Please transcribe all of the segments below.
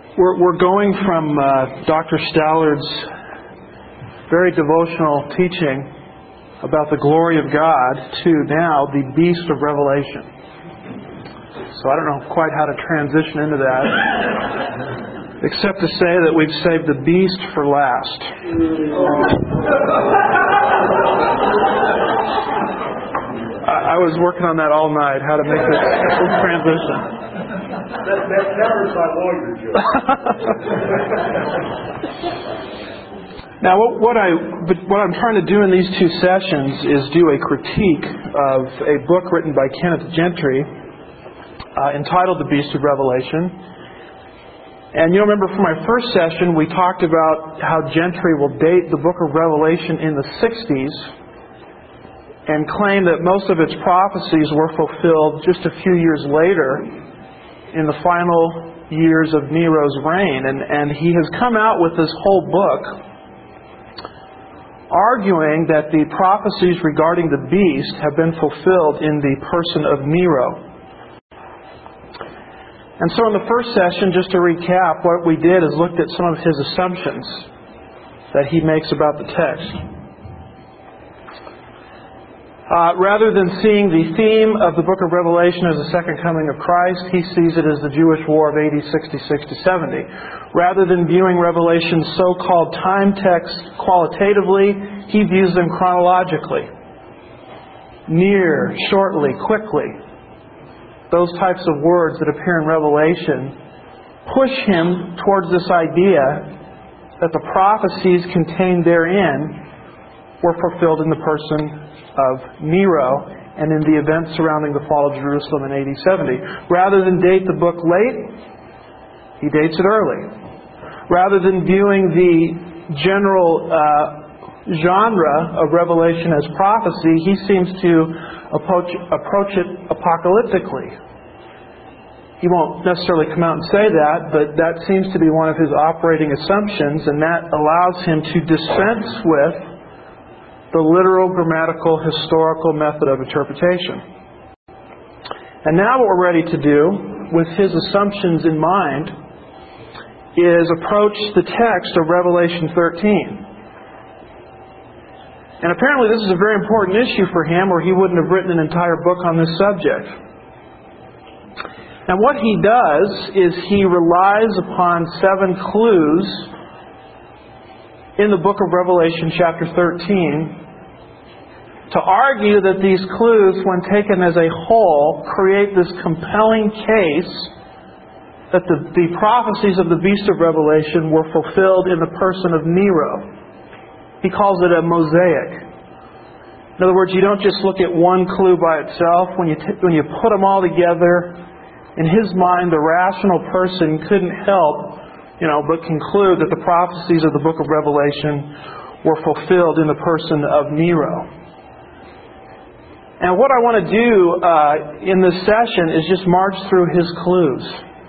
We're going from Dr. Stallard's very devotional teaching about the glory of God to now the beast of Revelation. So I don't know quite how to transition into that, except to say that we've saved the beast for last. I was working on that all night, how to make this transition. That covers my lawyer joke. Now, what I'm trying to do in these two sessions is do a critique of a book written by Kenneth Gentry entitled The Beast of Revelation. And you remember from my first session, we talked about how Gentry will date the book of Revelation in the 60s and claim that most of its prophecies were fulfilled just a few years later in the final years of Nero's reign. And he has come out with this whole book arguing that the prophecies regarding the beast have been fulfilled in the person of Nero. And so in the first session, just to recap, what we did is looked at some of his assumptions that he makes about the text. Rather than seeing the theme of the book of Revelation as the second coming of Christ, he sees it as the Jewish War of AD 66 to 70. Rather than viewing Revelation's so-called time text qualitatively, he views them chronologically. Near, shortly, quickly. Those types of words that appear in Revelation push him towards this idea that the prophecies contained therein were fulfilled in the person of Nero and in the events surrounding the fall of Jerusalem in AD 70. Rather than date the book late, he dates it early. Rather than viewing the general genre of Revelation as prophecy, he seems to approach it apocalyptically. He won't necessarily come out and say that, but that seems to be one of his operating assumptions, and that allows him to dispense with the literal, grammatical, historical method of interpretation. And now what we're ready to do, with his assumptions in mind, is approach the text of Revelation 13. And apparently this is a very important issue for him, or he wouldn't have written an entire book on this subject. And what he does is he relies upon 7 clues in the book of Revelation chapter 13 to argue that these clues, when taken as a whole, create this compelling case that the prophecies of the beast of Revelation were fulfilled in the person of Nero. He calls it a mosaic. In other words, you don't just look at one clue by itself. When you put them all together, in his mind, the rational person couldn't help but conclude that the prophecies of the book of Revelation were fulfilled in the person of Nero. And what I want to do in this session is just march through his clues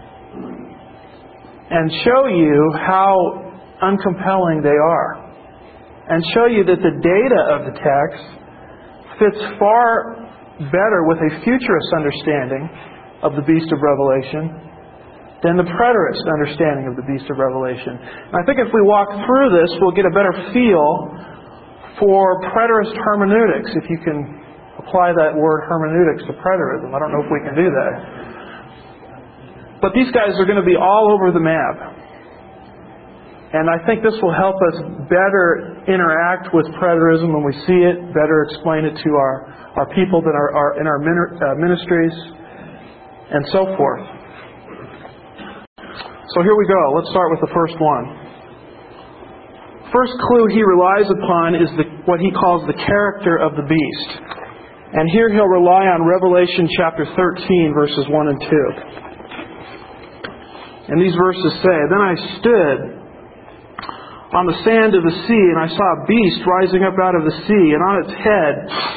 and show you how uncompelling they are, and show you that the data of the text fits far better with a futurist understanding of the beast of Revelation than the preterist understanding of the beast of Revelation. And I think if we walk through this, we'll get a better feel for preterist hermeneutics, if you can apply that word hermeneutics to preterism. I don't know if we can do that. But these guys are going to be all over the map. And I think this will help us better interact with preterism when we see it, better explain it to our people that are in our ministries, and so forth. So here we go. Let's start with the first one. First clue he relies upon is what he calls the character of the beast. And here he'll rely on Revelation chapter 13, verses 1 and 2. And these verses say, "Then I stood on the sand of the sea, and I saw a beast rising up out of the sea, and on its head,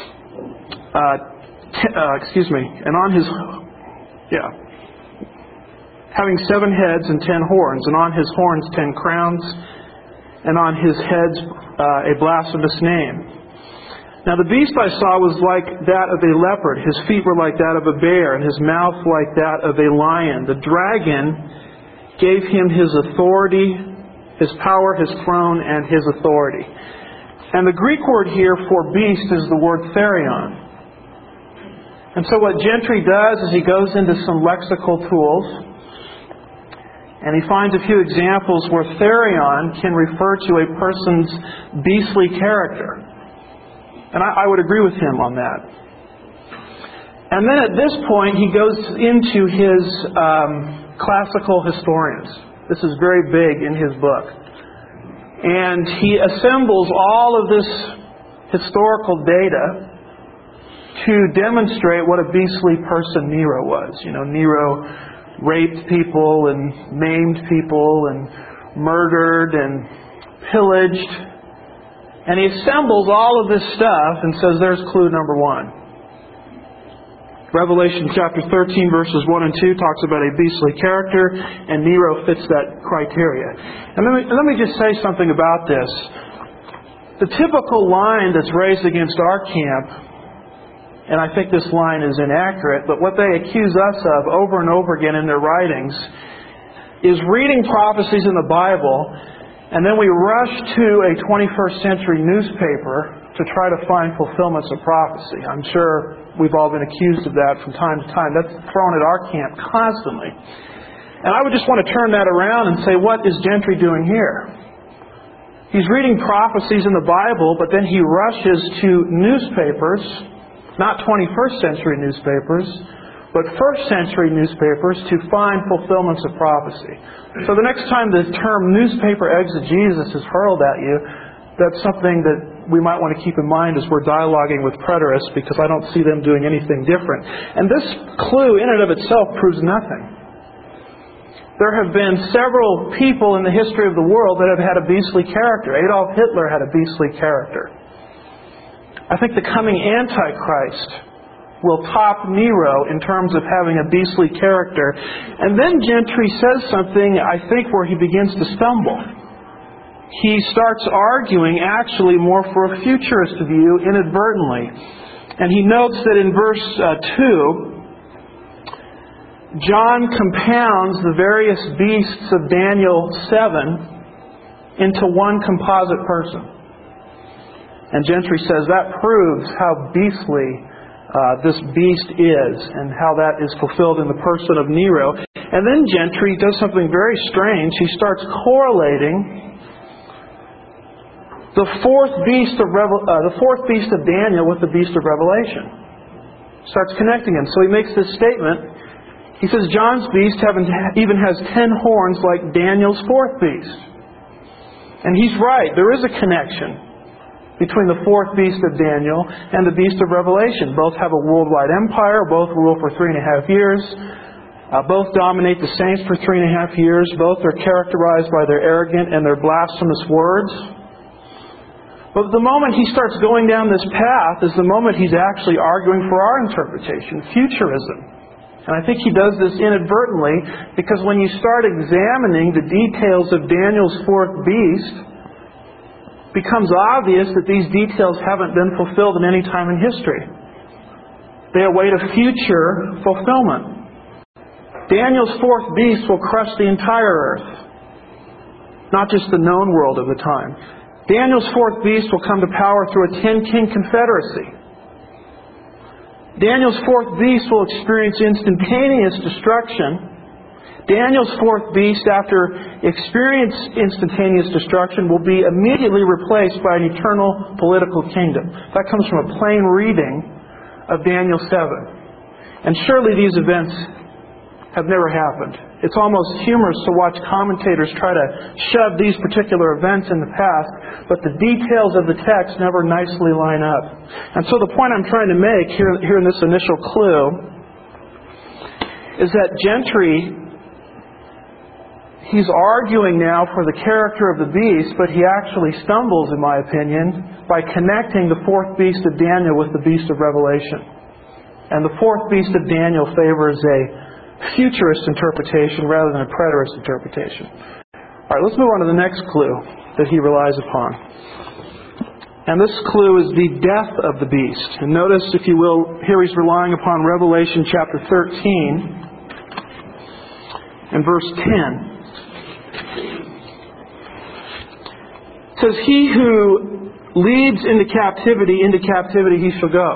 having 7 heads and 10 horns, and on his horns 10 crowns, and on his heads a blasphemous name. Now the beast I saw was like that of a leopard. His feet were like that of a bear, and his mouth like that of a lion. The dragon gave him his authority, his power, his throne, and his authority. And the Greek word here for beast is the word therion. And so what Gentry does is he goes into some lexical tools, and he finds a few examples where therion can refer to a person's beastly character. And I would agree with him on that. And then at this point, he goes into his classical historians. This is very big in his book. And he assembles all of this historical data to demonstrate what a beastly person Nero was. You know, Nero raped people and maimed people and murdered and pillaged. And he assembles all of this stuff and says, there's clue number one. Revelation chapter 13 verses 1 and 2 talks about a beastly character, and Nero fits that criteria. And let me just say something about this. The typical line that's raised against our camp, and I think this line is inaccurate, but what they accuse us of over and over again in their writings is reading prophecies in the Bible, and then we rush to a 21st century newspaper to try to find fulfillments of prophecy. I'm sure we've all been accused of that from time to time. That's thrown at our camp constantly. And I would just want to turn that around and say, what is Gentry doing here? He's reading prophecies in the Bible, but then he rushes to newspapers, not 21st century newspapers, but first century newspapers to find fulfillments of prophecy. So the next time the term newspaper exegesis is hurled at you, that's something that we might want to keep in mind as we're dialoguing with preterists, because I don't see them doing anything different. And this clue in and of itself proves nothing. There have been several people in the history of the world that have had a beastly character. Adolf Hitler had a beastly character. I think the coming Antichrist will top Nero in terms of having a beastly character. And then Gentry says something, I think, where he begins to stumble. He starts arguing actually more for a futurist view inadvertently. And he notes that in verse 2, John compounds the various beasts of Daniel 7 into one composite person. And Gentry says that proves how beastly this beast is, and how that is fulfilled in the person of Nero. And then Gentry does something very strange. He starts correlating the fourth beast of Daniel with the beast of Revelation. Starts connecting them. So he makes this statement. He says John's beast even has 10 horns like Daniel's fourth beast. And he's right. There is a connection between the fourth beast of Daniel and the beast of Revelation. Both have a worldwide empire. Both rule for 3.5 years. Both dominate the saints for 3.5 years. Both are characterized by their arrogant and their blasphemous words. But the moment he starts going down this path is the moment he's actually arguing for our interpretation, futurism. And I think he does this inadvertently, because when you start examining the details of Daniel's fourth beast, it becomes obvious that these details haven't been fulfilled in any time in history. They await a future fulfillment. Daniel's fourth beast will crush the entire earth, not just the known world of the time. Daniel's fourth beast will come to power through a 10-king confederacy. Daniel's fourth beast will experience instantaneous destruction. Daniel's fourth beast, after experiencing instantaneous destruction, will be immediately replaced by an eternal political kingdom. That comes from a plain reading of Daniel 7. And surely these events have never happened. It's almost humorous to watch commentators try to shove these particular events in the past, but the details of the text never nicely line up. And so the point I'm trying to make here in this initial clue is that Gentry, he's arguing now for the character of the beast, but he actually stumbles, in my opinion, by connecting the fourth beast of Daniel with the beast of Revelation. And the fourth beast of Daniel favors a futurist interpretation rather than a preterist interpretation. All right, let's move on to the next clue that he relies upon. And this clue is the death of the beast. And notice, if you will, here he's relying upon Revelation chapter 13 and verse 10. It says, he who leads into captivity he shall go.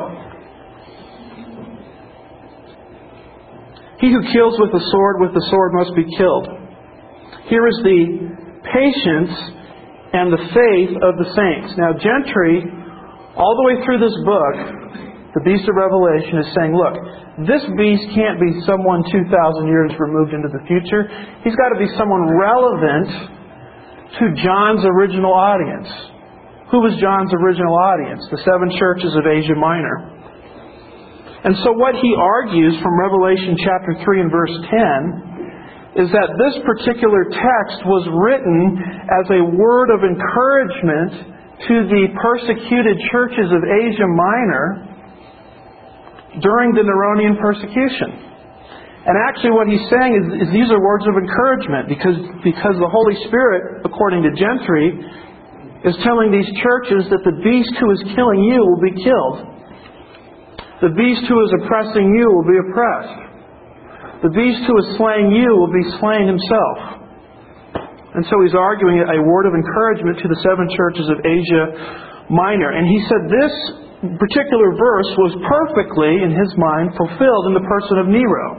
He who kills with the sword must be killed. Here is the patience and the faith of the saints. Now, Gentry, all the way through this book, the beast of Revelation, is saying, look, this beast can't be someone 2,000 years removed into the future. He's got to be someone relevant to John's original audience. Who was John's original audience? The 7 churches of Asia Minor. And so what he argues from Revelation chapter 3 and verse 10 is that this particular text was written as a word of encouragement to the persecuted churches of Asia Minor during the Neronian persecution. And actually what he's saying is these are words of encouragement because the Holy Spirit, according to Gentry, is telling these churches that the beast who is killing you will be killed. The beast who is oppressing you will be oppressed. The beast who is slaying you will be slain himself. And so he's arguing a word of encouragement to the 7 churches of Asia Minor. And he said this particular verse was perfectly, in his mind, fulfilled in the person of Nero.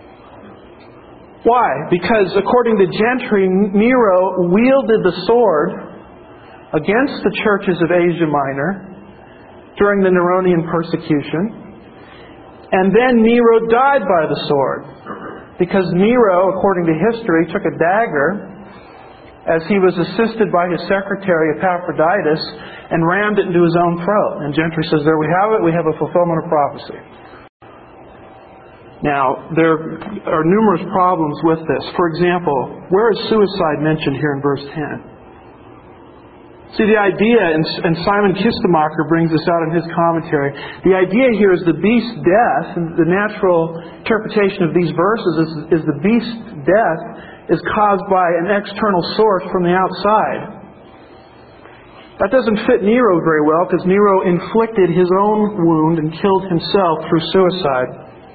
Why? Because according to Gentry, Nero wielded the sword against the churches of Asia Minor during the Neronian persecution. And then Nero died by the sword. Because Nero, according to history, took a dagger as he was assisted by his secretary Epaphroditus and rammed it into his own throat. And Gentry says, there we have it, we have a fulfillment of prophecy. Now, there are numerous problems with this. For example, where is suicide mentioned here in verse 10? See, the idea, and Simon Kistemacher brings this out in his commentary, the idea here is the beast's death, and the natural interpretation of these verses is the beast's death is caused by an external source from the outside. That doesn't fit Nero very well, because Nero inflicted his own wound and killed himself through suicide.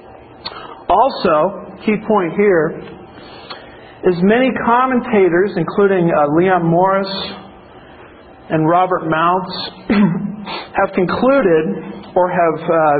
Also, key point here, is many commentators, including Leon Morris and Robert Mounts, have concluded or have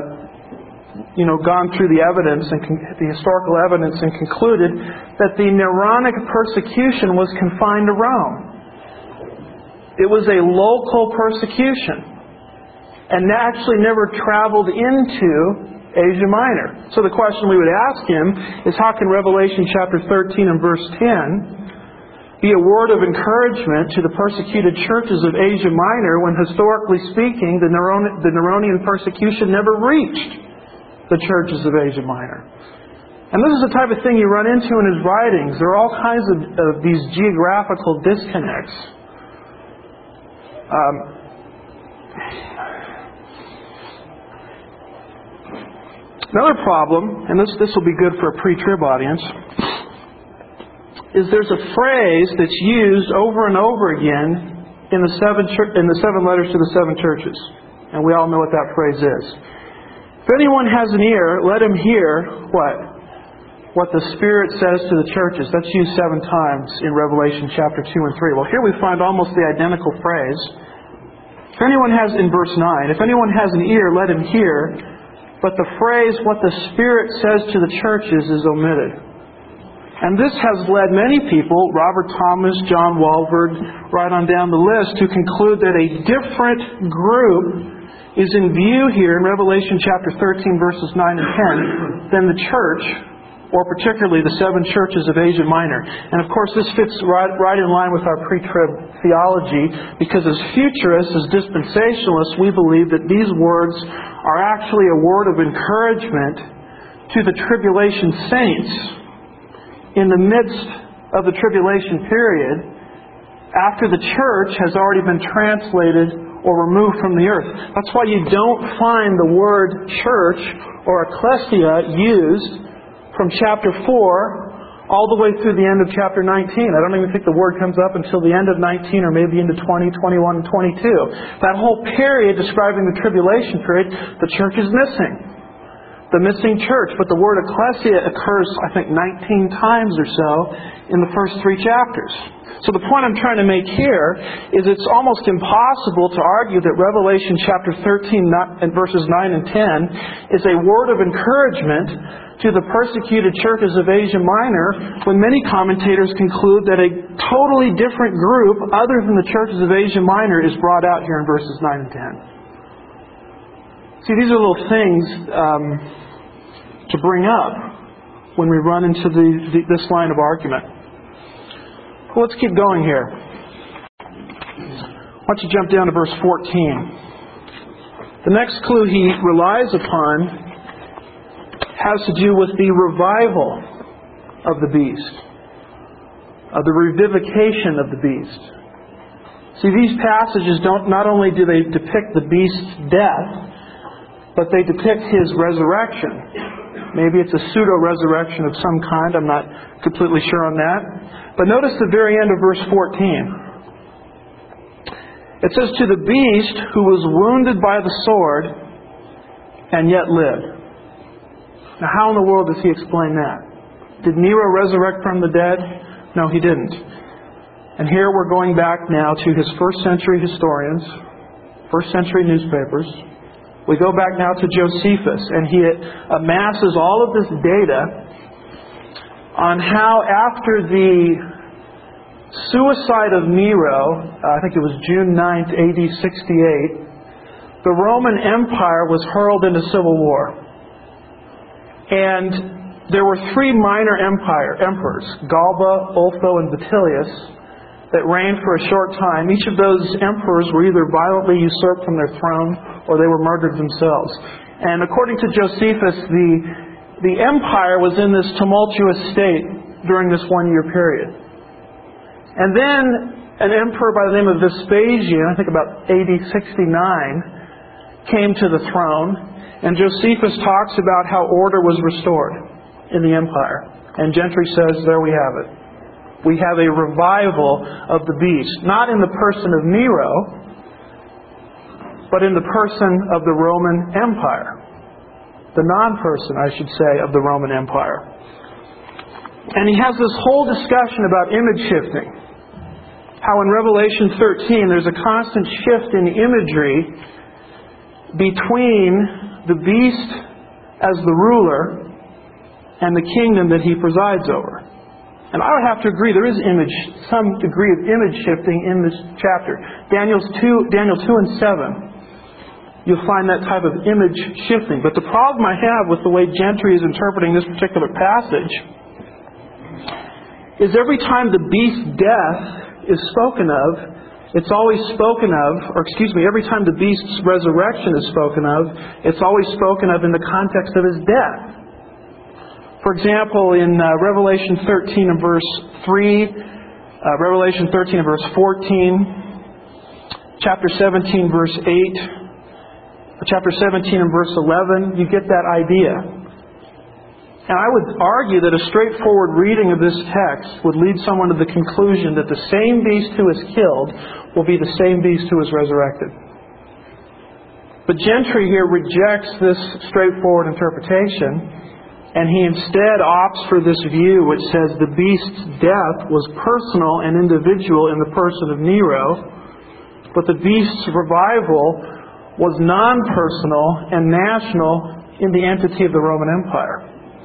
gone through the evidence and the historical evidence and concluded that the Neronic persecution was confined to Rome. It was a local persecution and actually never traveled into Asia Minor. So the question we would ask him is, how can Revelation chapter 13 and verse 10 be a word of encouragement to the persecuted churches of Asia Minor when, historically speaking, the Neronian persecution never reached the churches of Asia Minor? And this is the type of thing you run into in his writings. There are all kinds of these geographical disconnects. Another problem, and this will be good for a pre-trib audience, is there's a phrase that's used over and over again in the 7 letters to the 7 churches. And we all know what that phrase is. If anyone has an ear, let him hear what the Spirit says to the churches. That's used 7 times in Revelation chapter 2 and 3. Well, here we find almost the identical phrase. If anyone has, in verse 9, if anyone has an ear, let him hear. But the phrase, what the Spirit says to the churches, is omitted. And this has led many people, Robert Thomas, John Walvoord, right on down the list, to conclude that a different group is in view here in Revelation chapter 13, verses 9 and 10, than the church, or particularly the 7 churches of Asia Minor. And of course this fits right in line with our pre-trib theology, because as futurists, as dispensationalists, we believe that these words are actually a word of encouragement to the tribulation saints in the midst of the tribulation period, after the church has already been translated or removed from the earth. That's why you don't find the word church or ecclesia used from chapter 4 all the way through the end of chapter 19. I don't even think the word comes up until the end of 19 or maybe into 20, 21, and 22. That whole period describing the tribulation period, the church is missing. the missing church. But the word ecclesia occurs, I think, 19 times or so in the first 3 chapters. So the point I'm trying to make here is it's almost impossible to argue that Revelation chapter 13 and verses 9 and 10 is a word of encouragement to the persecuted churches of Asia Minor, when many commentators conclude that a totally different group other than the churches of Asia Minor is brought out here in verses 9 and 10. See, these are little things to bring up when we run into this line of argument. Well, let's keep going here. Why don't you jump down to verse 14. The next clue he relies upon has to do with the revival of the beast, of the revivification of the beast. See, these passages not only do they depict the beast's death, but they depict his resurrection. Maybe it's a pseudo-resurrection of some kind. I'm not completely sure on that. But notice the very end of verse 14. It says, "To the beast who was wounded by the sword and yet lived." Now, how in the world does he explain that? Did Nero resurrect from the dead? No, he didn't. And here we're going back now to his first century historians, first century newspapers. We go back now to Josephus, and he amasses all of this data on how after the suicide of Nero, I think it was June 9th, AD 68, the Roman Empire was hurled into civil war. And there were 3 minor emperors, Galba, Otho, and Vitellius, that reigned for a short time. Each of those emperors were either violently usurped from their throne or they were murdered themselves. And according to Josephus, the empire was in this tumultuous state during this 1-year period. And then an emperor by the name of Vespasian, I think about AD 69, came to the throne. And Josephus talks about how order was restored in the empire. And Gentry says, there we have it. We have a revival of the beast, not in the person of Nero, but in the person of the Roman Empire. The non-person, I should say, of the Roman Empire. And he has this whole discussion about image shifting. How in Revelation 13 there's a constant shift in imagery between the beast as the ruler and the kingdom that he presides over. And I would have to agree, there is some degree of image shifting in this chapter. Daniel 2 and 7, you'll find that type of image shifting. But the problem I have with the way Gentry is interpreting this particular passage is every time the beast's death is spoken of, it's always spoken of, every time the beast's resurrection is spoken of, it's always spoken of in the context of his death. For example, in Revelation 13 and verse 3, Revelation 13 and verse 14, chapter 17 verse 8, chapter 17 and verse 11, you get that idea. And I would argue that a straightforward reading of this text would lead someone to the conclusion that the same beast who is killed will be the same beast who is resurrected. But Gentry here rejects this straightforward interpretation, and he instead opts for this view which says the beast's death was personal and individual in the person of Nero, but the beast's revival was non-personal and national in the entity of the Roman Empire.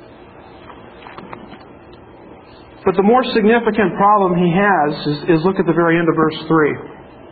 But the more significant problem he has is look at the very end of verse 3.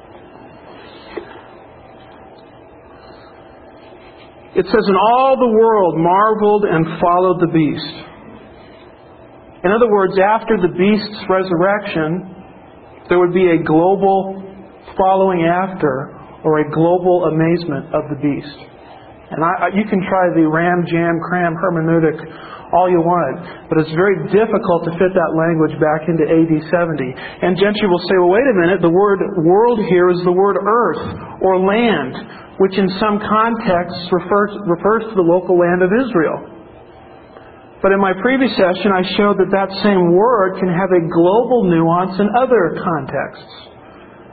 It says, "And all the world marveled and followed the beast." In other words, after the beast's resurrection, there would be a global following after, or a global amazement of the beast. And you can try the ram, jam, cram hermeneutic all you want, but it's very difficult to fit that language back into AD 70. And Gentry will say, well, wait a minute, the word world here is the word earth or land, which in some contexts refers to the local land of Israel. But in my previous session, I showed that that same word can have a global nuance in other contexts.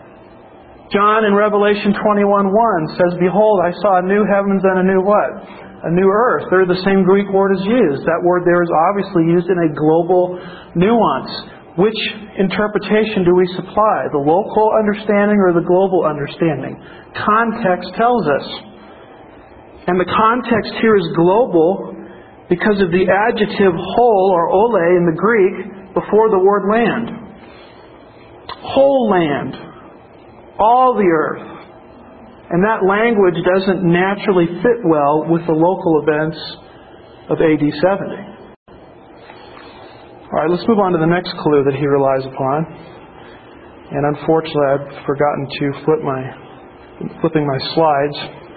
John in Revelation 21:1 says, "Behold, I saw a new heavens and a new" what? a new earth. They're the same Greek word is used. That word there is obviously used in a global nuance. Which interpretation do we supply? The local understanding or the global understanding? Context tells us. And the context here is global because of the adjective whole or ole in the Greek before the word land. Whole land. All the earth. And that language doesn't naturally fit well with the local events of AD 70. All right, let's move on to the next clue that he relies upon. And unfortunately, I've forgotten to flipping my slides.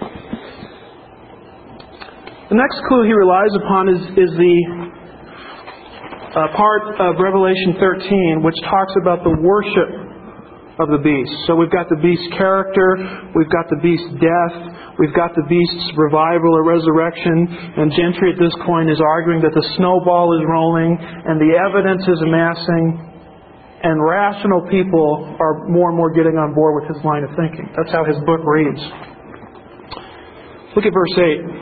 The next clue he relies upon is the part of Revelation 13 which talks about the worship of the beast. So we've got the beast's character, we've got the beast's death, we've got the beast's revival or resurrection, and Gentry at this point is arguing that the snowball is rolling and the evidence is amassing, and rational people are more and more getting on board with his line of thinking. That's how his book reads. Look at verse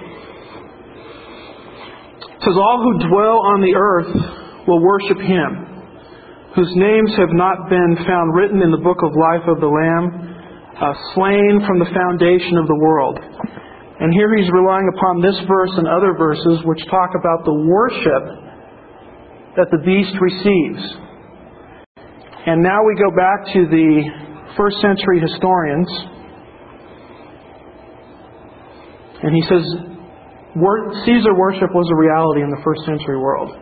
8. It says, "All who dwell on the earth will worship Him, whose names have not been found written in the book of life of the Lamb, slain from the foundation of the world." And here he's relying upon this verse and other verses which talk about the worship that the beast receives. And now we go back to the first century historians. And he says, Caesar worship was a reality in the first century world.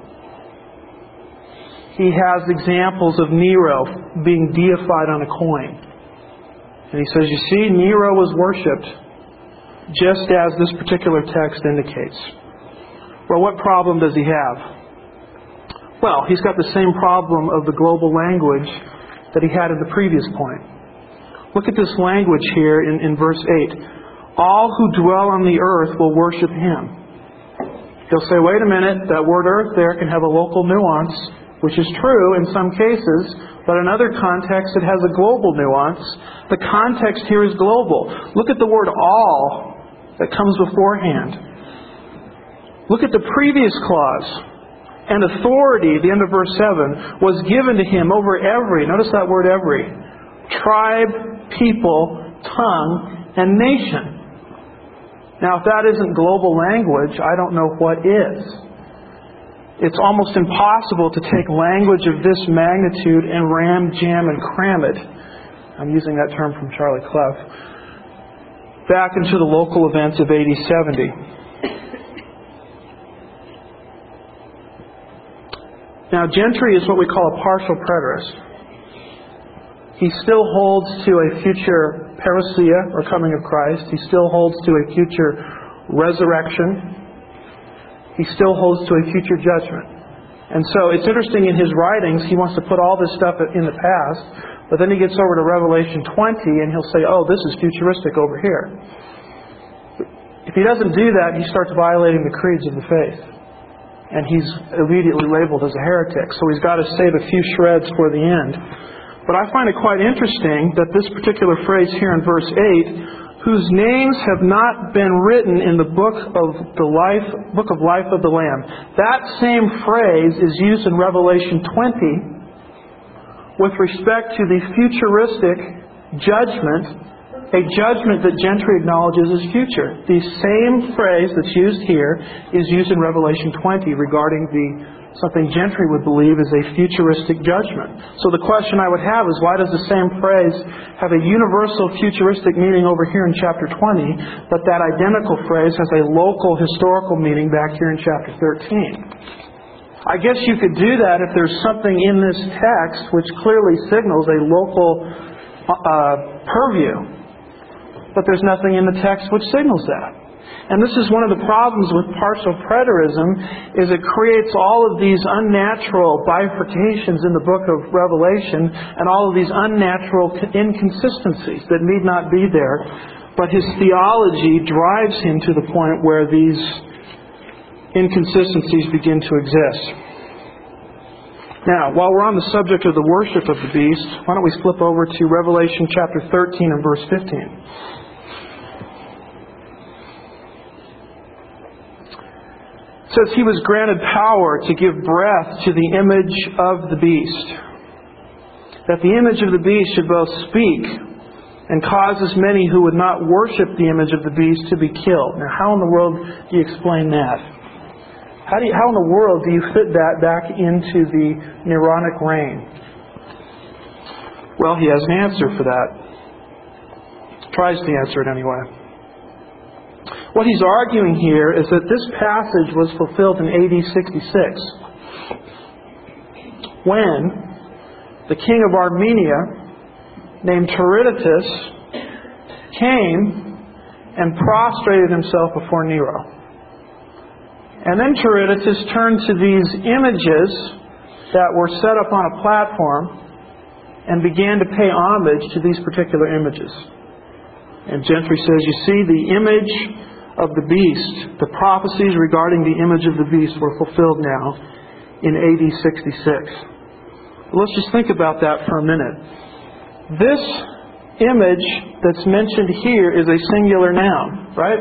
He has examples of Nero being deified on a coin. And he says, you see, Nero was worshipped just as this particular text indicates. Well, what problem does he have? Well, he's got the same problem of the global language that he had in the previous point. Look at this language here in verse 8. All who dwell on the earth will worship Him. He'll say, wait a minute, that word earth there can have a local nuance, which is true in some cases, but in other contexts it has a global nuance. The context here is global. Look at the word all that comes beforehand. Look at the previous clause. And authority, the end of verse 7, was given to Him over every, notice that word every, tribe, people, tongue, and nation. Now, if that isn't global language, I don't know what is. It's almost impossible to take language of this magnitude and ram, jam, and cram it. I'm using that term from Charlie Clough. Back into the local events of AD 70. Now, Gentry is what we call a partial preterist. He still holds to a future parousia, or coming of Christ. He still holds to a future resurrection. He still holds to a future judgment. And so it's interesting in his writings, he wants to put all this stuff in the past, but then he gets over to Revelation 20 and he'll say, oh, this is futuristic over here. If he doesn't do that, he starts violating the creeds of the faith. And he's immediately labeled as a heretic. So he's got to save a few shreds for the end. But I find it quite interesting that this particular phrase here in verse 8, whose names have not been written in the book of life of the Lamb. That same phrase is used in Revelation 20 with respect to the futuristic judgment, a judgment that Gentry acknowledges is future. The same phrase that's used here is used in Revelation 20 regarding something Gentry would believe is a futuristic judgment. So the question I would have is, why does the same phrase have a universal futuristic meaning over here in chapter 20, but that identical phrase has a local historical meaning back here in chapter 13? I guess you could do that if there's something in this text which clearly signals a local purview. But there's nothing in the text which signals that. And this is one of the problems with partial preterism, is it creates all of these unnatural bifurcations in the book of Revelation and all of these unnatural inconsistencies that need not be there. But his theology drives him to the point where these inconsistencies begin to exist. Now, while we're on the subject of the worship of the beast, why don't we flip over to Revelation chapter 13 and verse 15. says he was granted power to give breath to the image of the beast, that the image of the beast should both speak and causes many who would not worship the image of the beast to be killed. Now, how in the world do you explain that? How in the world do you fit that back into the Neronic reign? Well, he has an answer for that. Tries to answer it anyway. What he's arguing here is that this passage was fulfilled in AD 66, when the king of Armenia, named Tiridates, came and prostrated himself before Nero. And then Tiridates turned to these images that were set up on a platform and began to pay homage to these particular images. And Gentry says, you see, the image of the beast, the prophecies regarding the image of the beast were fulfilled now in AD 66. Let's just think about that for a minute. This image that's mentioned here is a singular noun, right?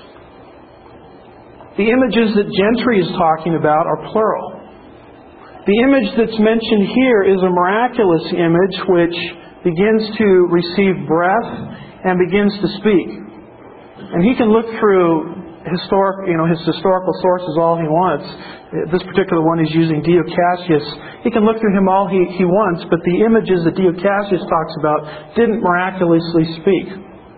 The images that Gentry is talking about are plural. The image that's mentioned here is a miraculous image which begins to receive breath and begins to speak. And he can look through his historical sources all he wants. This particular one he's using Dio Cassius. He can look through him all he wants, but the images that Dio Cassius talks about didn't miraculously speak.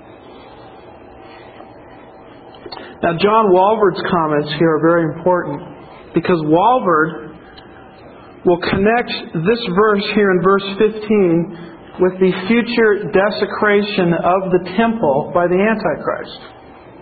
Now, John Walvoord's comments here are very important, because Walvoord will connect this verse here in verse 15 with the future desecration of the temple by the Antichrist.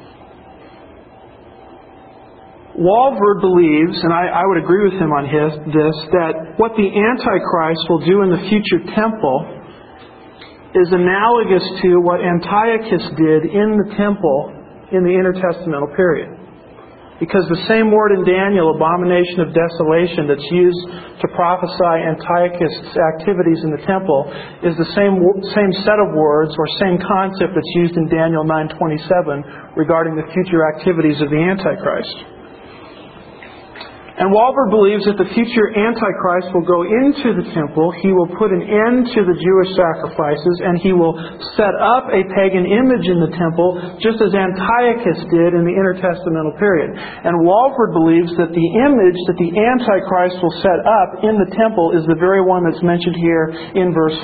Walvoord believes, and I would agree with him on this, that what the Antichrist will do in the future temple is analogous to what Antiochus did in the temple in the intertestamental period. Because the same word in Daniel, abomination of desolation, that's used to prophesy Antiochus' activities in the temple, is the same set of words or same concept that's used in Daniel 9:27 regarding the future activities of the Antichrist. And Walvoord believes that the future Antichrist will go into the temple, he will put an end to the Jewish sacrifices, and he will set up a pagan image in the temple, just as Antiochus did in the intertestamental period. And Walvoord believes that the image that the Antichrist will set up in the temple is the very one that's mentioned here in verse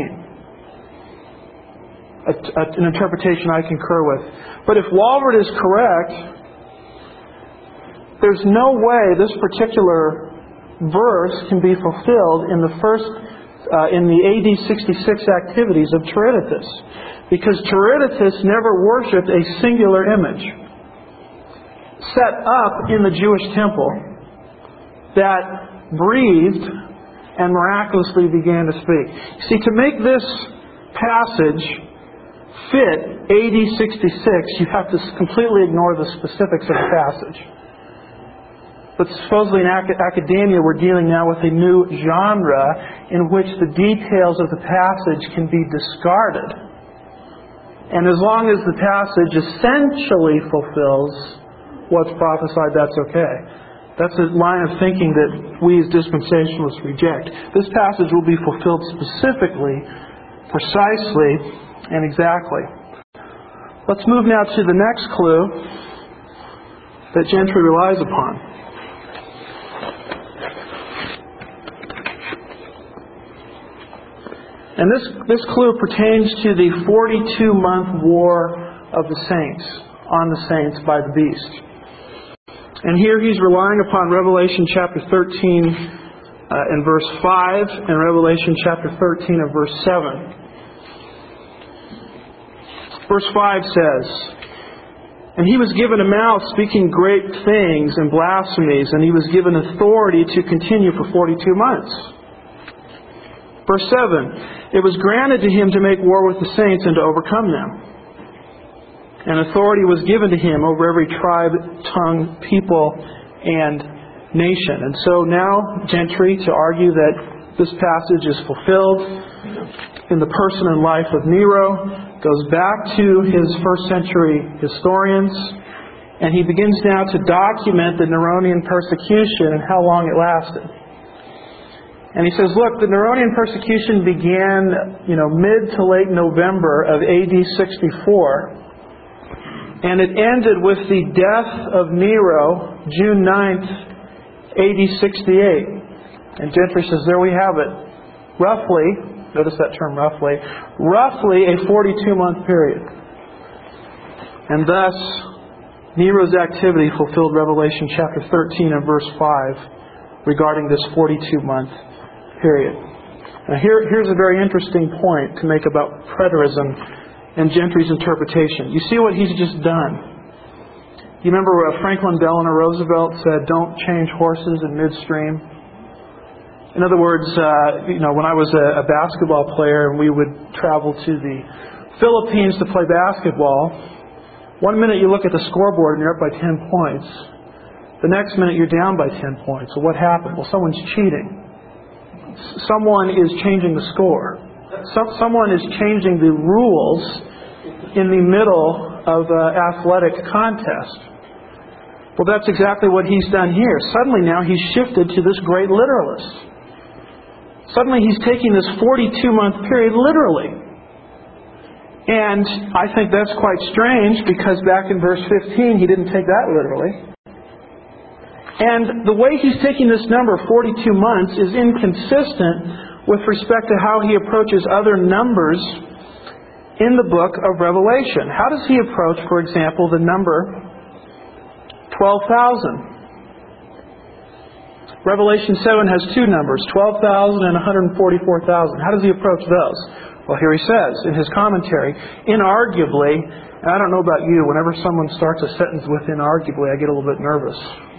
15. An interpretation I concur with. But if Walvoord is correct, there's no way this particular verse can be fulfilled in the AD 66 activities of Tiridates, because Tiridates never worshipped a singular image set up in the Jewish temple that breathed and miraculously began to speak. See, to make this passage fit AD 66, you have to completely ignore the specifics of the passage. But supposedly in academia, we're dealing now with a new genre in which the details of the passage can be discarded. And as long as the passage essentially fulfills what's prophesied, that's okay. That's a line of thinking that we as dispensationalists reject. This passage will be fulfilled specifically, precisely, and exactly. Let's move now to the next clue that Gentry relies upon. And this clue pertains to the 42-month war of the saints, on the saints by the beast. And here he's relying upon Revelation chapter 13 and verse 5 and Revelation chapter 13 and verse 7. Verse 5 says, "And he was given a mouth speaking great things and blasphemies, and he was given authority to continue for 42 months. Verse 7, "It was granted to him to make war with the saints and to overcome them. And authority was given to him over every tribe, tongue, people, and nation." And so now, Gentry, to argue that this passage is fulfilled in the person and life of Nero, goes back to his first century historians And he begins now to document the Neronian persecution and how long it lasted. And he says, look, the Neronian persecution began, mid to late November of AD 64. And it ended with the death of Nero, June 9th, AD 68. And Gentry says, there we have it. Roughly, notice that term roughly a 42-month period. And thus, Nero's activity fulfilled Revelation chapter 13 and verse 5 regarding this 42-month period. Now here's a very interesting point to make about preterism and Gentry's interpretation. You see what he's just done. You remember Franklin Delano Roosevelt said, don't change horses in midstream? In other words, when I was a basketball player and we would travel to the Philippines to play basketball, one minute you look at the scoreboard and you're up by 10 points. The next minute you're down by 10 points. So what happened? Well, someone's cheating. Someone is changing the score. Someone is changing the rules in the middle of an athletic contest. Well, that's exactly what he's done here. Suddenly now he's shifted to this great literalist. Suddenly he's taking this 42-month period literally. And I think that's quite strange because back in verse 15 he didn't take that literally. And the way he's taking this number, 42 months, is inconsistent with respect to how he approaches other numbers in the book of Revelation. How does he approach, for example, the number 12,000? Revelation 7 has two numbers, 12,000 and 144,000. How does he approach those? Well, here he says in his commentary, inarguably, and I don't know about you, whenever someone starts a sentence with inarguably, I get a little bit nervous.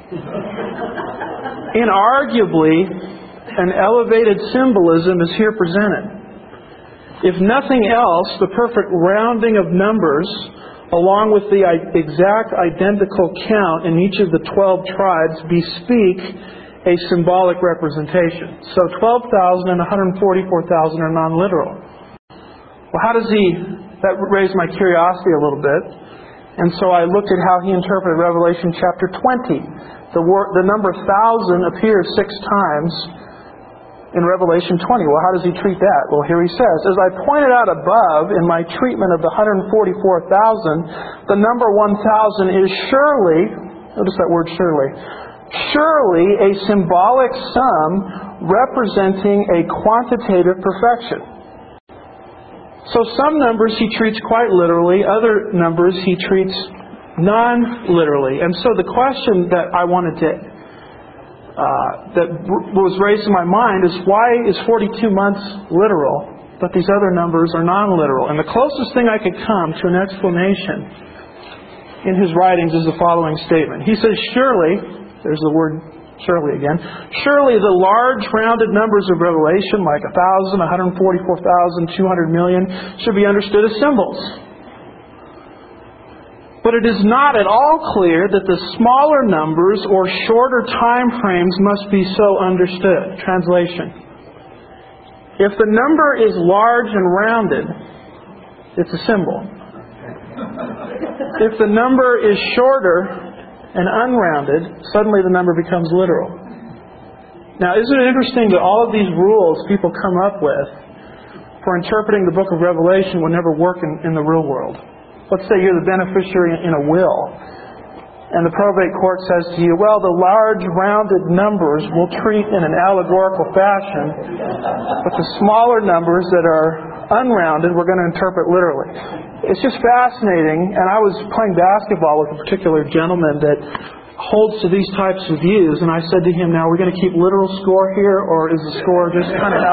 Inarguably, an elevated symbolism is here presented. If nothing else, the perfect rounding of numbers, along with the exact identical count in each of the 12 tribes, bespeak a symbolic representation. So 12,000 and 144,000 are non-literal. Well, how does that raised my curiosity a little bit. And so I looked at how he interpreted Revelation chapter 20. The number 1,000 appears 6 times in Revelation 20. Well, how does he treat that? Well, here he says, as I pointed out above in my treatment of the 144,000, the number 1,000 is surely, notice that word surely a symbolic sum representing a quantitative perfection. So some numbers he treats quite literally, other numbers he treats non-literally. And so the question that I wanted to, that was raised in my mind is, why is 42 months literal, but these other numbers are non-literal? And the closest thing I could come to an explanation in his writings is the following statement. He says, surely, there's the word surely again, surely the large rounded numbers of Revelation, like 1,000, 144,000, 200 million, should be understood as symbols. But it is not at all clear that the smaller numbers or shorter time frames must be so understood. Translation. If the number is large and rounded, it's a symbol. If the number is shorter and unrounded, suddenly the number becomes literal. Now, isn't it interesting that all of these rules people come up with for interpreting the book of Revelation will never work in the real world? Let's say you're the beneficiary in a will, and the probate court says to you, well, the large rounded numbers we'll treat in an allegorical fashion, but the smaller numbers that are unrounded we're going to interpret literally. It's just fascinating, and I was playing basketball with a particular gentleman that holds to these types of views, and I said to him, now, are we going to keep literal score here, or is the score just kind of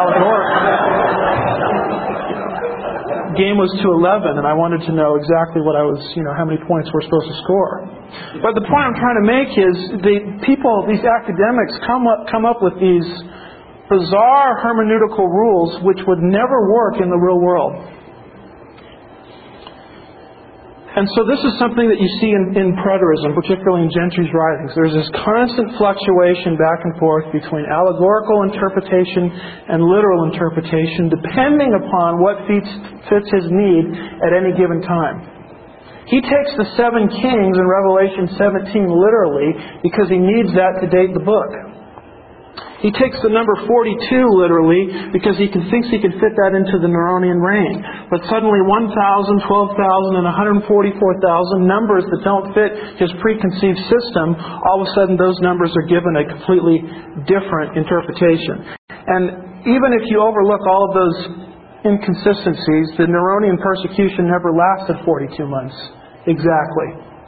allegorical? Game was to 11, and I wanted to know exactly what I was, how many points we're supposed to score. But the point I'm trying to make is these academics come up with these bizarre hermeneutical rules which would never work in the real world. And so this is something that you see in preterism, particularly in Gentry's writings. There's this constant fluctuation back and forth between allegorical interpretation and literal interpretation, depending upon what fits his need at any given time. He takes the 7 kings in Revelation 17 literally because he needs that to date the book. He takes the number 42 literally because he thinks he can fit that into the Neronian reign. But suddenly 1,000, 12,000, and 144,000 numbers that don't fit his preconceived system, all of a sudden those numbers are given a completely different interpretation. And even if you overlook all of those inconsistencies, the Neronian persecution never lasted 42 months. Exactly.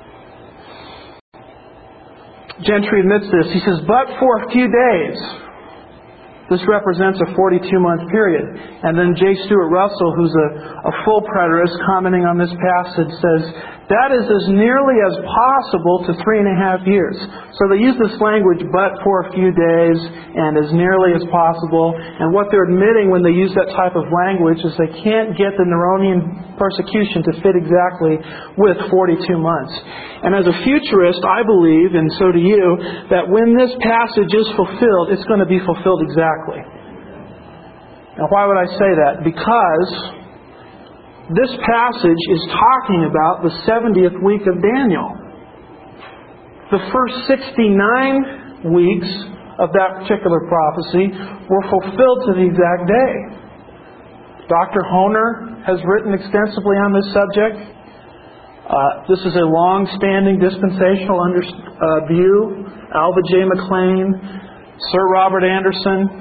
Gentry admits this. He says, but for a few days. This represents a 42-month period. And then J. Stuart Russell, who's a full preterist, commenting on this passage, says, that is as nearly as possible to 3.5 years. So they use this language, but for a few days, and as nearly as possible. And what they're admitting when they use that type of language is they can't get the Neronian persecution to fit exactly with 42 months. And as a futurist, I believe, and so do you, that when this passage is fulfilled, it's going to be fulfilled exactly. Now, why would I say that? Because this passage is talking about the 70th week of Daniel. The first 69 weeks of that particular prophecy were fulfilled to the exact day. Dr. Honer has written extensively on this subject. This is a long-standing dispensational view. Alva J. McLean, Sir Robert Anderson.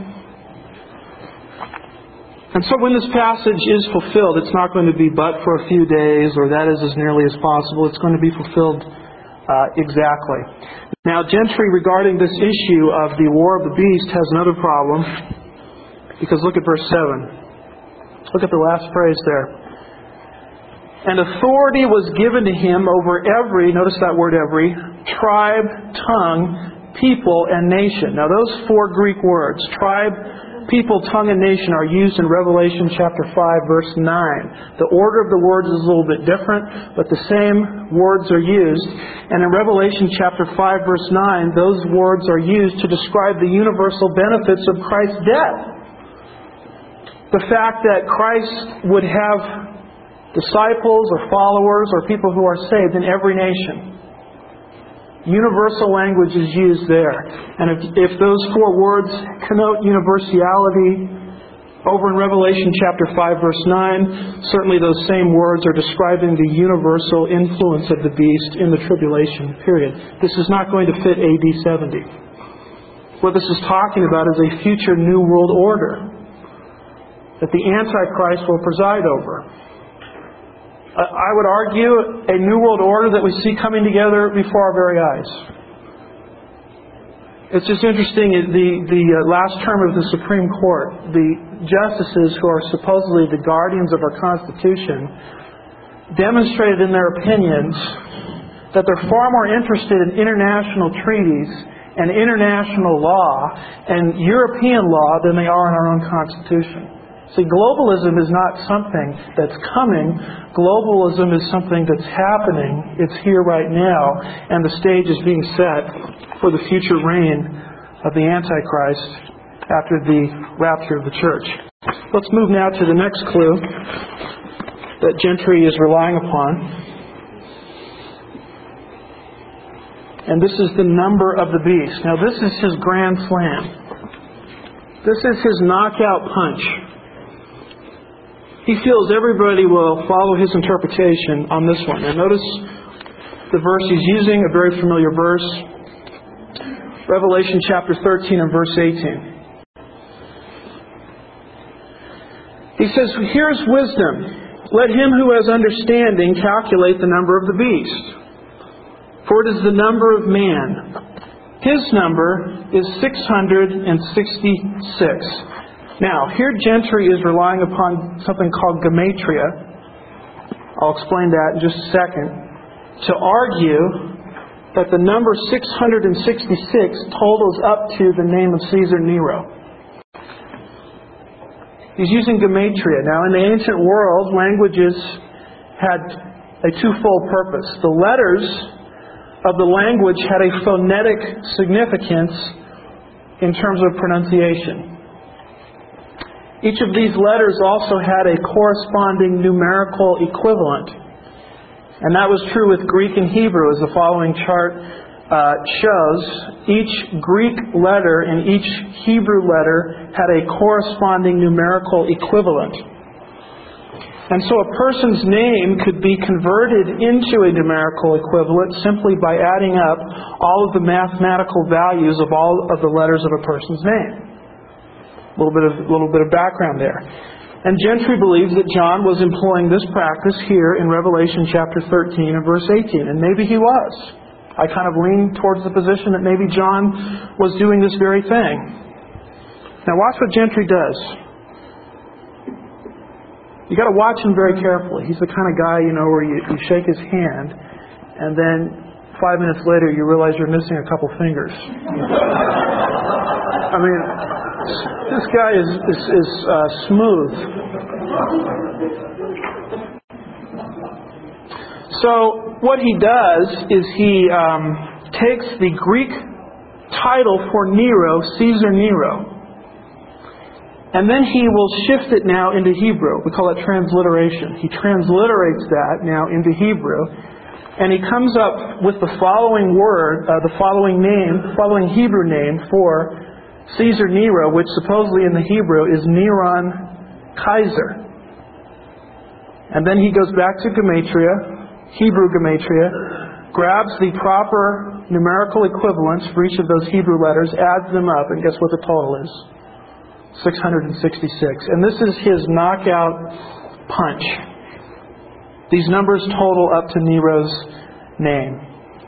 And so when this passage is fulfilled, it's not going to be but for a few days, or that is as nearly as possible. It's going to be fulfilled exactly. Now, Gentry, regarding this issue of the War of the Beast, has another problem. Because look at verse 7. Look at the last phrase there. And authority was given to him over every, notice that word every, tribe, tongue, people, and nation. Now those 4 Greek words, tribe, people, tongue, and nation, are used in Revelation chapter 5, verse 9. The order of the words is a little bit different, but the same words are used. And in Revelation chapter 5, verse 9, those words are used to describe the universal benefits of Christ's death. The fact that Christ would have disciples or followers or people who are saved in every nation. Universal language is used there. And if those 4 words connote universality over in Revelation chapter 5, verse 9, certainly those same words are describing the universal influence of the beast in the tribulation period. This is not going to fit AD 70. What this is talking about is a future new world order that the Antichrist will preside over. I would argue a new world order that we see coming together before our very eyes. It's just interesting, the last term of the Supreme Court, the justices who are supposedly the guardians of our Constitution demonstrated in their opinions that they're far more interested in international treaties and international law and European law than they are in our own Constitution. See, globalism is not something that's coming. Globalism is something that's happening. It's here right now, and the stage is being set for the future reign of the Antichrist after the rapture of the church. Let's move now to the next clue that Gentry is relying upon. And this is the number of the beast. Now, this is his grand slam. This is his knockout punch. He feels everybody will follow his interpretation on this one. Now notice the verse he's using, a very familiar verse. Revelation chapter 13 and verse 18. He says, here's wisdom. Let him who has understanding calculate the number of the beast. For it is the number of man. His number is 666. Now, here Gentry is relying upon something called gematria. I'll explain that in just a second. To argue that the number 666 totals up to the name of Caesar Nero. He's using gematria. Now, in the ancient world, languages had a twofold purpose. The letters of the language had a phonetic significance in terms of pronunciation. Each of these letters also had a corresponding numerical equivalent. And that was true with Greek and Hebrew, as the following chart shows. Each Greek letter and each Hebrew letter had a corresponding numerical equivalent. And so a person's name could be converted into a numerical equivalent simply by adding up all of the mathematical values of all of the letters of a person's name. A little bit of background there. And Gentry believes that John was employing this practice here in Revelation chapter 13 and verse 18. And maybe he was. I kind of lean towards the position that maybe John was doing this very thing. Now watch what Gentry does. You got to watch him very carefully. He's the kind of guy, where you shake his hand and then 5 minutes later you realize you're missing a couple fingers. I mean, this guy is smooth. So what he does is he takes the Greek title for Nero, Caesar Nero, and then he will shift it now into Hebrew. We call it transliteration. He transliterates that now into Hebrew, and he comes up with the following word, the following Hebrew name for Caesar Nero, which supposedly in the Hebrew is Neron Kaiser. And then he goes back to Gematria, Hebrew Gematria, grabs the proper numerical equivalents for each of those Hebrew letters, adds them up, and guess what the total is? 666. And this is his knockout punch. These numbers total up to Nero's name.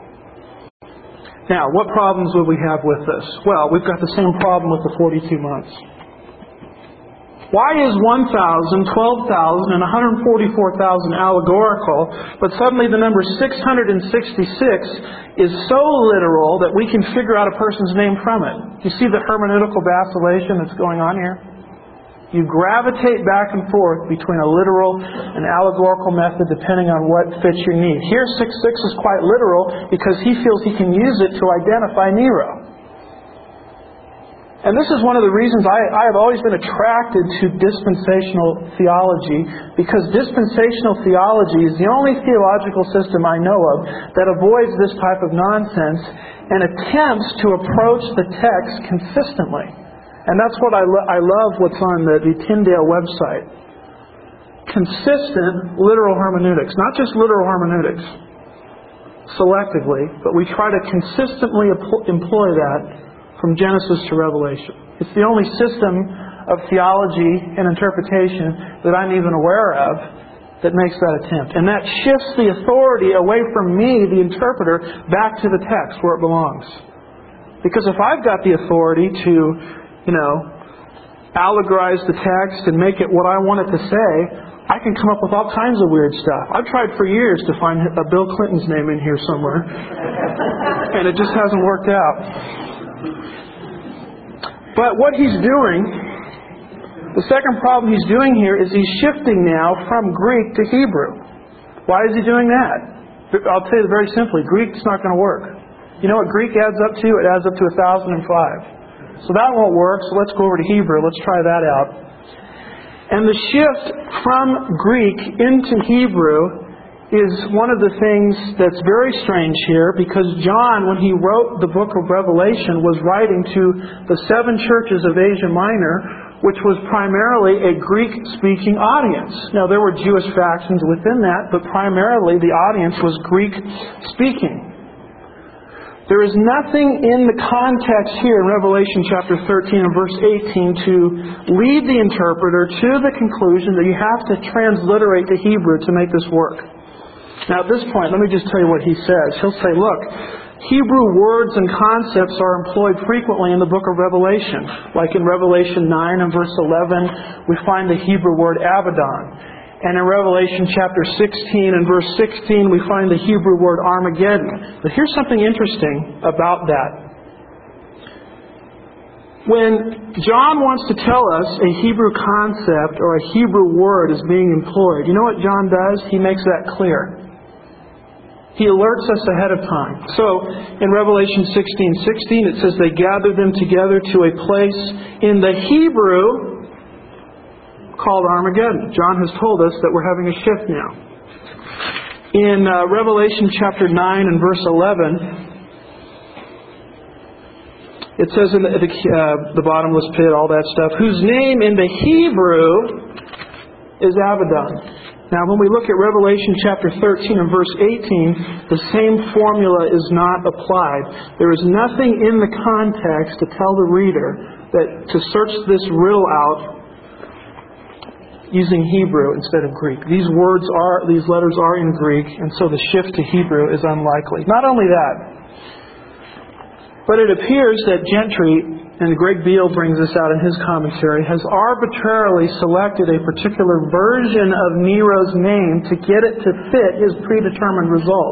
Now, what problems would we have with this? Well, we've got the same problem with the 42 months. Why is 1,000, 12,000, and 144,000 allegorical, but suddenly the number 666 is so literal that we can figure out a person's name from it? You see the hermeneutical vacillation that's going on here? You gravitate back and forth between a literal and allegorical method depending on what fits your need. Here 6'6" is quite literal because he feels he can use it to identify Nero. And this is one of the reasons I have always been attracted to dispensational theology, because dispensational theology is the only theological system I know of that avoids this type of nonsense and attempts to approach the text consistently. And that's what I love what's on the Tyndale website. Consistent literal hermeneutics. Not just literal hermeneutics, selectively, but we try to consistently employ that from Genesis to Revelation. It's the only system of theology and interpretation that I'm even aware of that makes that attempt. And that shifts the authority away from me, the interpreter, back to the text where it belongs. Because if I've got the authority to allegorize the text and make it what I want it to say, I can come up with all kinds of weird stuff. I've tried for years to find a Bill Clinton's name in here somewhere, and it just hasn't worked out. But what he's doing, the second problem he's doing here is he's shifting now from Greek to Hebrew. Why is he doing that? I'll tell you very simply, Greek's not going to work. You know what Greek adds up to? It adds up to 1,005. So that won't work, so let's go over to Hebrew. Let's try that out. And the shift from Greek into Hebrew is one of the things that's very strange here, because John, when he wrote the book of Revelation, was writing to the 7 churches of Asia Minor, which was primarily a Greek-speaking audience. Now, there were Jewish factions within that, but primarily the audience was Greek-speaking. There is nothing in the context here in Revelation chapter 13 and verse 18 to lead the interpreter to the conclusion that you have to transliterate to Hebrew to make this work. Now at this point, let me just tell you what he says. He'll say, look, Hebrew words and concepts are employed frequently in the book of Revelation. Like in Revelation 9 and verse 11, we find the Hebrew word Abaddon. And in Revelation chapter 16 and verse 16, we find the Hebrew word Armageddon. But here's something interesting about that. When John wants to tell us a Hebrew concept or a Hebrew word is being employed, you know what John does? He makes that clear. He alerts us ahead of time. So, in Revelation 16:16, it says they gathered them together to a place in the Hebrew called Armageddon. John has told us that we're having a shift now. In Revelation chapter 9 and verse 11, it says in the bottomless pit, all that stuff, whose name in the Hebrew is Abaddon. Now, when we look at Revelation chapter 13 and verse 18, the same formula is not applied. There is nothing in the context to tell the reader that to search this riddle out using Hebrew instead of Greek. These letters are in Greek, and so the shift to Hebrew is unlikely. Not only that, but it appears that Gentry, and Greg Beale brings this out in his commentary, has arbitrarily selected a particular version of Nero's name to get it to fit his predetermined result.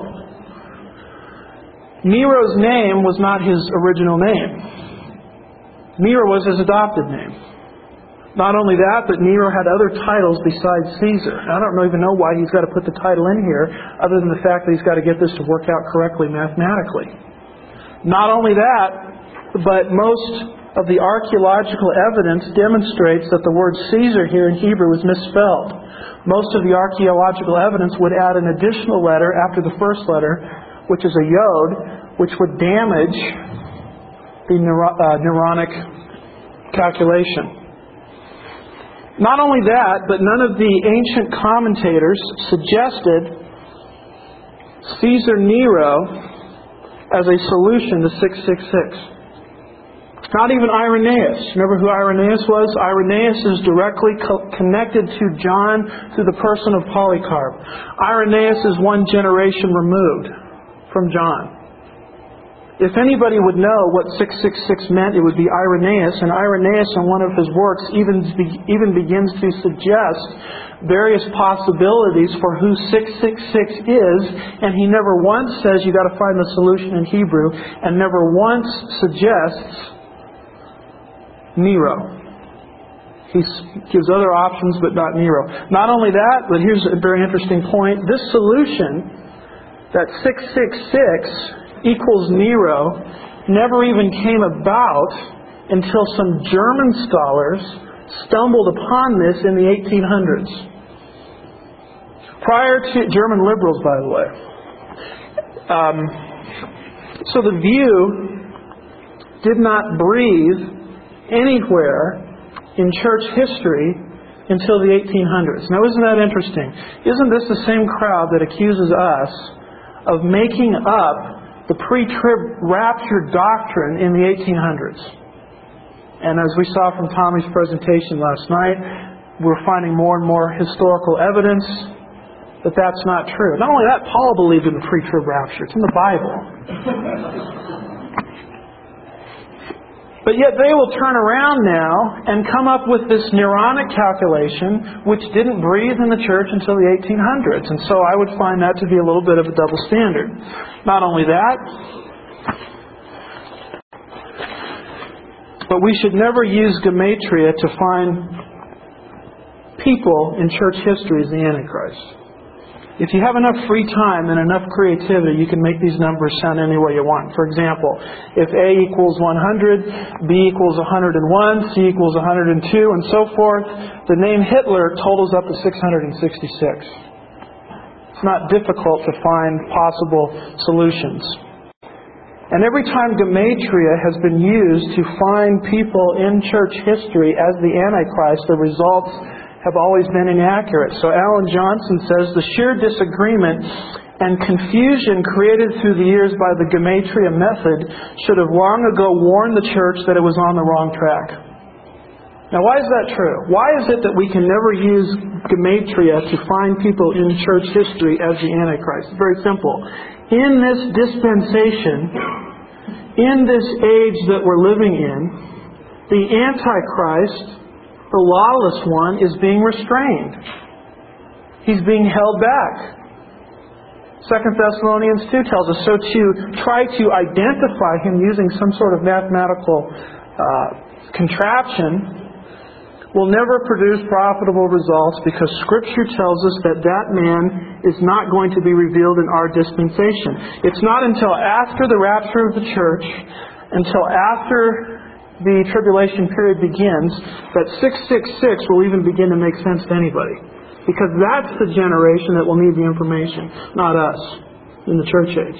Nero's name was not his original name. Nero was his adopted name. Not only that, but Nero had other titles besides Caesar. I don't even know why he's got to put the title in here, other than the fact that he's got to get this to work out correctly mathematically. Not only that, but most of the archaeological evidence demonstrates that the word Caesar here in Hebrew is misspelled. Most of the archaeological evidence would add an additional letter after the first letter, which is a yod, which would damage the Neronic calculation. Not only that, but none of the ancient commentators suggested Caesar Nero as a solution to 666. Not even Irenaeus. Remember who Irenaeus was? Irenaeus is directly connected to John through the person of Polycarp. Irenaeus is one generation removed from John. If anybody would know what 666 meant, it would be Irenaeus. And Irenaeus, in one of his works, even begins to suggest various possibilities for who 666 is, and he never once says you got to find the solution in Hebrew, and never once suggests Nero. He gives other options, but not Nero. Not only that, but here's a very interesting point. This solution, that 666 equals Nero, never even came about until some German scholars stumbled upon this in the 1800s. Prior to German liberals, by the way. So the view did not breathe anywhere in church history until the 1800s. Now, isn't that interesting? Isn't this the same crowd that accuses us of making up the pre-trib rapture doctrine in the 1800s? And as we saw from Tommy's presentation last night, we're finding more and more historical evidence that that's not true. Not only that, Paul believed in the pre-trib rapture. It's in the Bible. But yet they will turn around now and come up with this Neronic calculation, which didn't breathe in the church until the 1800s. And so I would find that to be a little bit of a double standard. Not only that, but we should never use gematria to find people in church history as the Antichrist. If you have enough free time and enough creativity, you can make these numbers sound any way you want. For example, if A equals 100, B equals 101, C equals 102, and so forth, the name Hitler totals up to 666. It's not difficult to find possible solutions. And every time gematria has been used to find people in church history as the Antichrist, the results have always been inaccurate. So Alan Johnson says the sheer disagreement and confusion created through the years by the gematria method should have long ago warned the church that it was on the wrong track. Now, why is that true? Why is it that we can never use gematria to find people in church history as the Antichrist? It's very simple. In this dispensation, in this age that we're living in, the Antichrist, the lawless one, is being restrained. He's being held back. 2 Thessalonians 2 tells us, so to try to identify him using some sort of mathematical contraption will never produce profitable results, because Scripture tells us that that man is not going to be revealed in our dispensation. It's not until after the rapture of the church, until after the tribulation period begins, that 666 will even begin to make sense to anybody. Because that's the generation that will need the information, not us in the church age.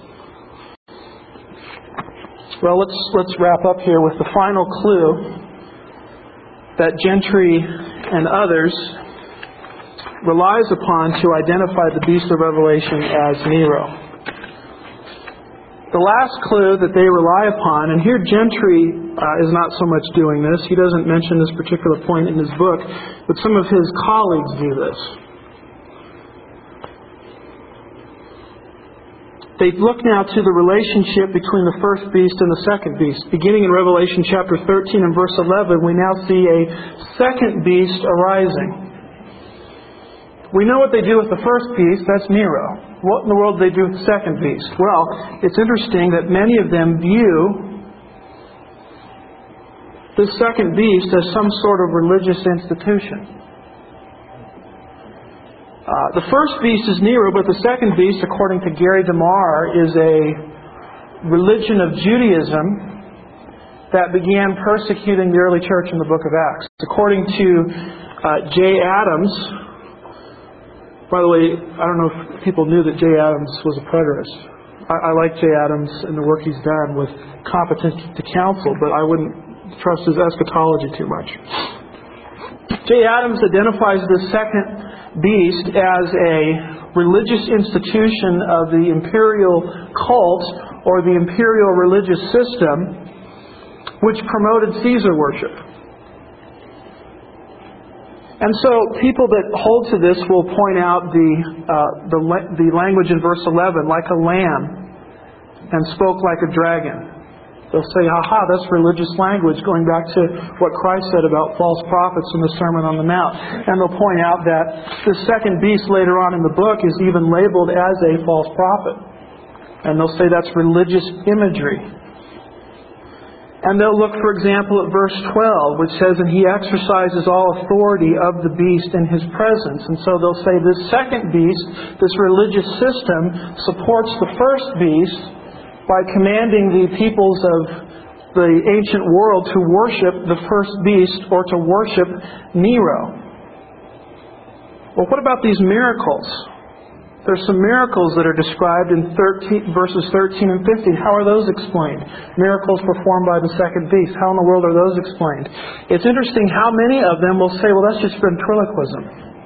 Well, let's wrap up here with the final clue that Gentry and others relies upon to identify the beast of Revelation as Nero. The last clue that they rely upon, and here Gentry is not so much doing this. He doesn't mention this particular point in his book, but some of his colleagues do this. They look now to the relationship between the first beast and the second beast. Beginning in Revelation chapter 13 and verse 11, we now see a second beast arising. We know what they do with the first beast, that's Nero. What in the world do they do with the second beast? Well, it's interesting that many of them view this second beast as some sort of religious institution. The first beast is Nero, but the second beast, according to Gary DeMar, is a religion of Judaism that began persecuting the early church in the book of Acts. According to Jay Adams, by the way, I don't know if people knew that Jay Adams was a preterist. I like Jay Adams and the work he's done with competence to counsel, but I wouldn't trust his eschatology too much. Jay Adams identifies this second beast as a religious institution of the imperial cult or the imperial religious system which promoted Caesar worship. And so people that hold to this will point out the language in verse 11, like a lamb and spoke like a dragon. They'll say, aha, that's religious language, going back to what Christ said about false prophets in the Sermon on the Mount. And they'll point out that the second beast later on in the book is even labeled as a false prophet. And they'll say that's religious imagery. And they'll look, for example, at verse 12, which says, and he exercises all authority of the beast in his presence. And so they'll say this second beast, this religious system, supports the first beast by commanding the peoples of the ancient world to worship the first beast or to worship Nero. Well, what about these miracles? There's some miracles that are described in verses 13 and 15. How are those explained? Miracles performed by the second beast. How in the world are those explained? It's interesting how many of them will say, well, that's just ventriloquism,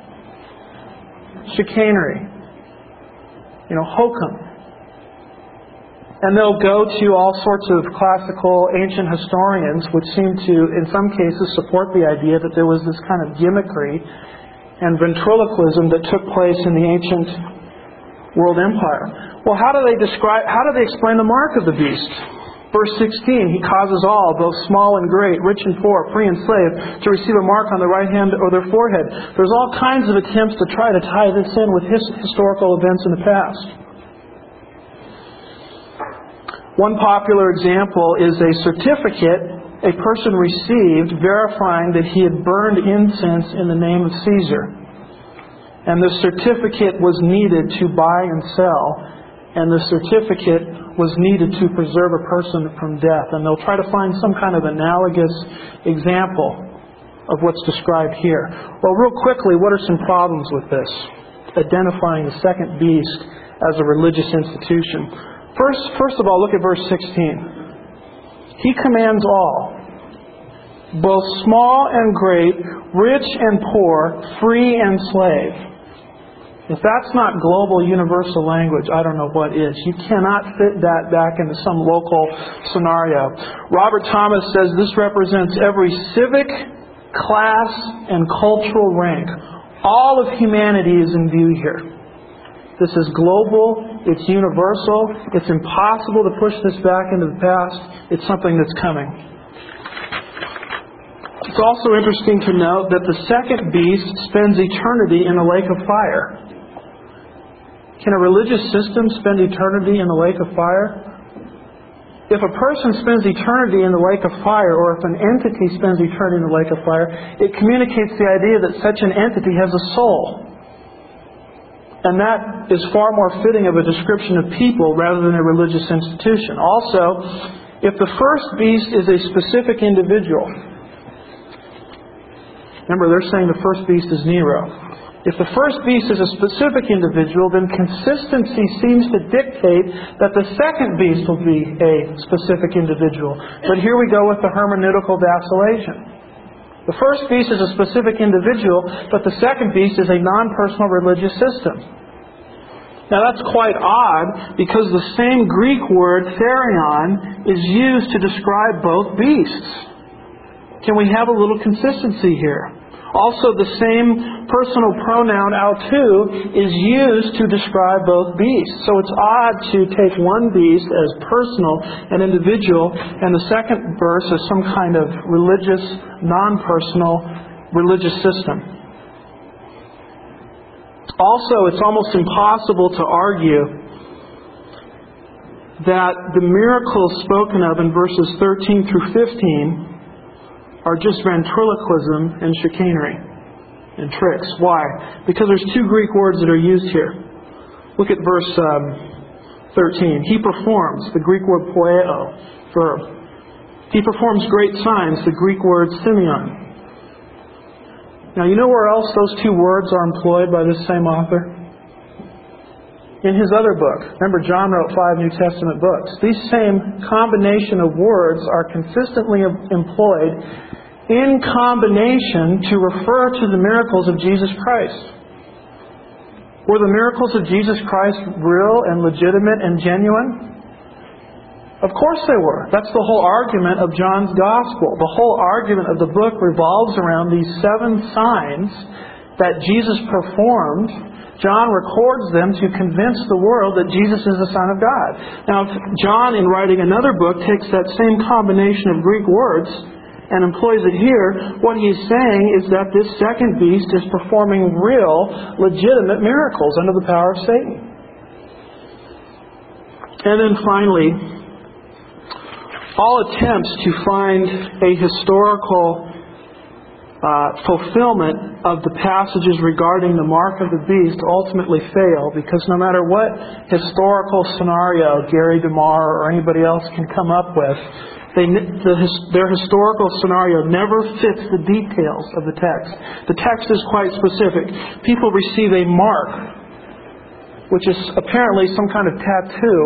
chicanery, hokum. And they'll go to all sorts of classical ancient historians which seem to, in some cases, support the idea that there was this kind of gimmickry and ventriloquism that took place in the ancient world empire. Well, how do they explain the mark of the beast? Verse 16, he causes all, both small and great, rich and poor, free and slave, to receive a mark on their right hand or their forehead. There's all kinds of attempts to try to tie this in with historical events in the past. One popular example is a certificate a person received verifying that he had burned incense in the name of Caesar. And the certificate was needed to buy and sell, and the certificate was needed to preserve a person from death. And they'll try to find some kind of analogous example of what's described here. Well, real quickly, what are some problems with this? Identifying the second beast as a religious institution. First of all, look at verse 16. He commands all, both small and great, rich and poor, free and slave. If that's not global universal language, I don't know what is. You cannot fit that back into some local scenario. Robert Thomas says this represents every civic, class, and cultural rank. All of humanity is in view here. This is global, it's universal, it's impossible to push this back into the past. It's something that's coming. It's also interesting to note that the second beast spends eternity in a lake of fire. Can a religious system spend eternity in the lake of fire? If a person spends eternity in the lake of fire, or if an entity spends eternity in the lake of fire, it communicates the idea that such an entity has a soul. And that is far more fitting of a description of people rather than a religious institution. Also, if the first beast is a specific individual, remember they're saying the first beast is Nero. If the first beast is a specific individual, then consistency seems to dictate that the second beast will be a specific individual. But here we go with the hermeneutical vacillation. The first beast is a specific individual, but the second beast is a non-personal religious system. Now that's quite odd, because the same Greek word, therion, is used to describe both beasts. Can we have a little consistency here? Also, the same personal pronoun autou is used to describe both beasts. So it's odd to take one beast as personal and individual, and the second verse as some kind of religious, non-personal religious system. Also, it's almost impossible to argue that the miracles spoken of in verses 13 through 15 are just ventriloquism and chicanery and tricks. Why? Because there's two Greek words that are used here. Look at verse 13. He performs, the Greek word poieo, verb. He performs great signs, the Greek word simeon. Now, you know where else those two words are employed by this same author? In his other book. Remember, John wrote 5 New Testament books. These same combination of words are consistently employed in combination to refer to the miracles of Jesus Christ. Were the miracles of Jesus Christ real and legitimate and genuine? Of course they were. That's the whole argument of John's Gospel. The whole argument of the book revolves around these 7 signs that Jesus performed. John records them to convince the world that Jesus is the Son of God. Now, if John, in writing another book, takes that same combination of Greek words and employs it here, what he's saying is that this second beast is performing real, legitimate miracles under the power of Satan. And then finally, all attempts to find a historical fulfillment of the passages regarding the mark of the beast ultimately fail, because no matter what historical scenario Gary DeMar or anybody else can come up with, their historical scenario never fits the details of the text. The text is quite specific. People receive a mark, which is apparently some kind of tattoo,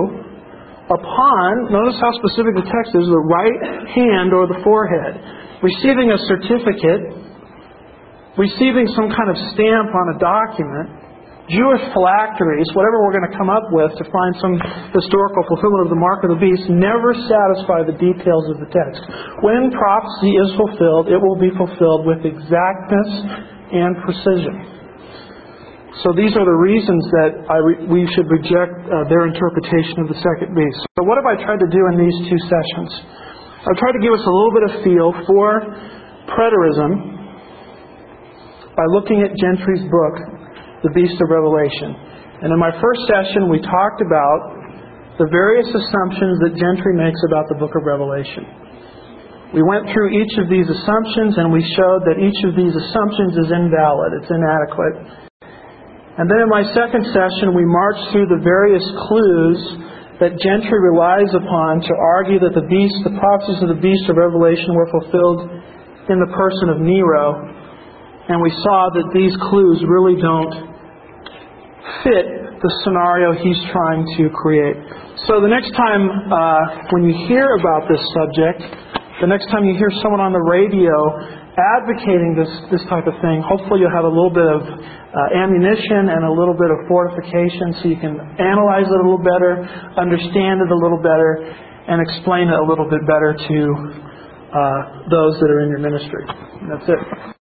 upon, notice how specific the text is, the right hand or the forehead. Receiving a certificate, receiving some kind of stamp on a document, Jewish phylacteries, whatever we're going to come up with to find some historical fulfillment of the mark of the beast, never satisfy the details of the text. When prophecy is fulfilled, it will be fulfilled with exactness and precision. So these are the reasons that we should reject their interpretation of the second beast. So what have I tried to do in these 2 sessions? I've tried to give us a little bit of feel for preterism by looking at Gentry's book, The Beast of Revelation. And in my first session, we talked about the various assumptions that Gentry makes about the book of Revelation. We went through each of these assumptions, and we showed that each of these assumptions is invalid, it's inadequate. And then in my second session, we marched through the various clues that Gentry relies upon to argue that the prophecies of the beast of Revelation were fulfilled in the person of Nero. And we saw that these clues really don't fit the scenario he's trying to create. So the next time when you hear about this subject, the next time you hear someone on the radio advocating this type of thing, hopefully you'll have a little bit of ammunition and a little bit of fortification so you can analyze it a little better, understand it a little better, and explain it a little bit better to those that are in your ministry. And that's it.